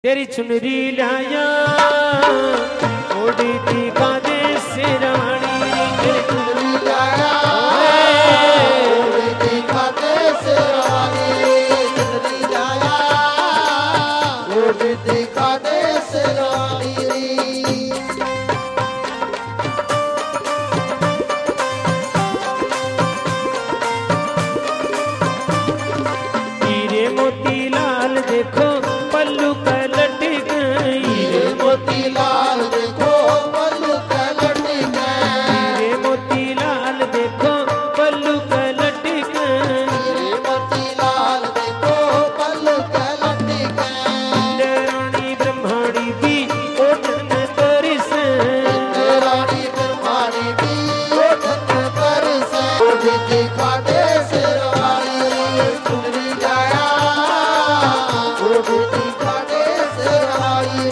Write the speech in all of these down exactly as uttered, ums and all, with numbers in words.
तेरी चुनरी लाया ओढ़ी थी कांधे से रानी। तेरी चुनरी लाया ओढ़ी थी कांधे से रानी। चुनरी लाया ओढ़ी थी कांधे से रानी। हीरे मोती लाल देखो पल्लू कलट गई। हीरे मोती लाल देखो पल्लू कलट गए। हीरे मोती लाल देखो पल्लू कलट गई। हीरे मोती लाल देखो पल्लू कलट गए। रानी ब्रह्माणी भी ओठन तरसे। रानी ब्रह्माणी भी ओठन तरसे। ओढ़ी थी कांधे से रानी। चुनरी लाया ओढ़ी थी कांधे से रानी।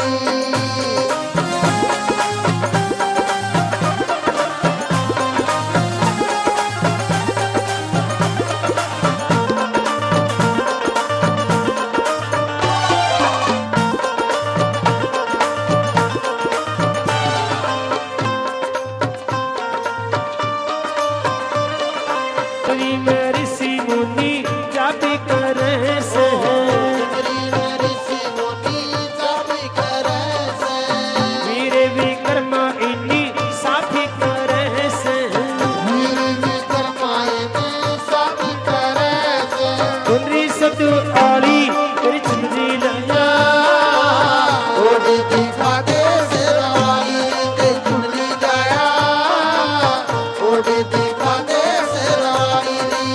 श्री में ऋषि मुनि जाति करे से। वीरे विक्रमा इन्हीं साथी करे से। चुनरी सतु आली तेरी चुनरी लाया ओढ़ी थी कांधे से रानी। तेरी चुनरी लाया ओढ़ी थी कांधे से रानी।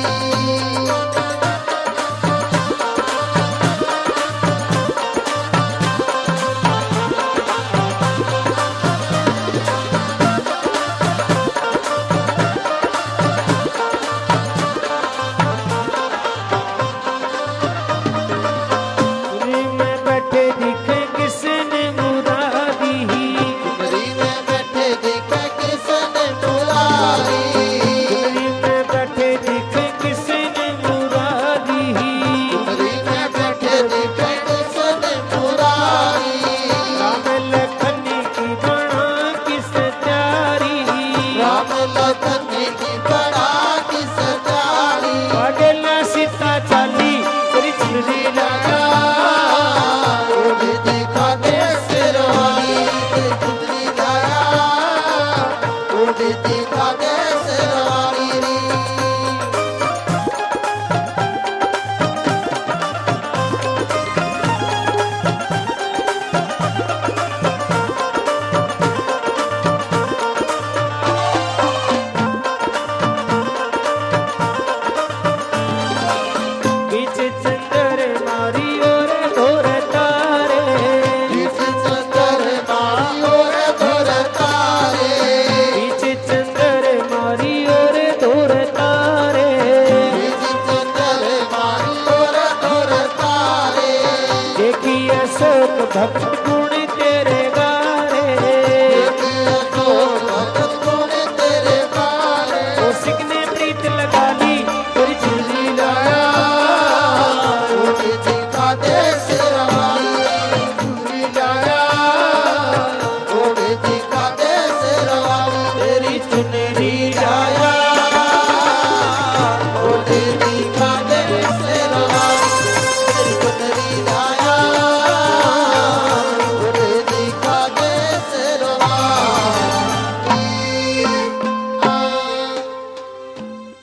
चुनरी में बैठे दिखे किसने मुरादी। चुनरी में बैठे दिखे किसने मुरारी। चुनरी में बैठे दिखे किसने मुरादी। चुनरी में बैठे दिखे किसने मुरारी। राम लखन की बना किस प्यारी। राम लखन की बड़ा किस प्यारी। पागला सीता चाली तेरी चुनरी लाया ओढ़ी थी कांधे से रानी। तेरी चुनरी लाया ओढ़ी थी कांधे से रानी। बीच चंदर मारी और घोर तारे। बीच चंदर मारी और धुर तारे। बीच चंदर मारी और घोर तारे। बीच चंदर मारी और धुर तारे। देखिए शोक भक्त गुण तेरे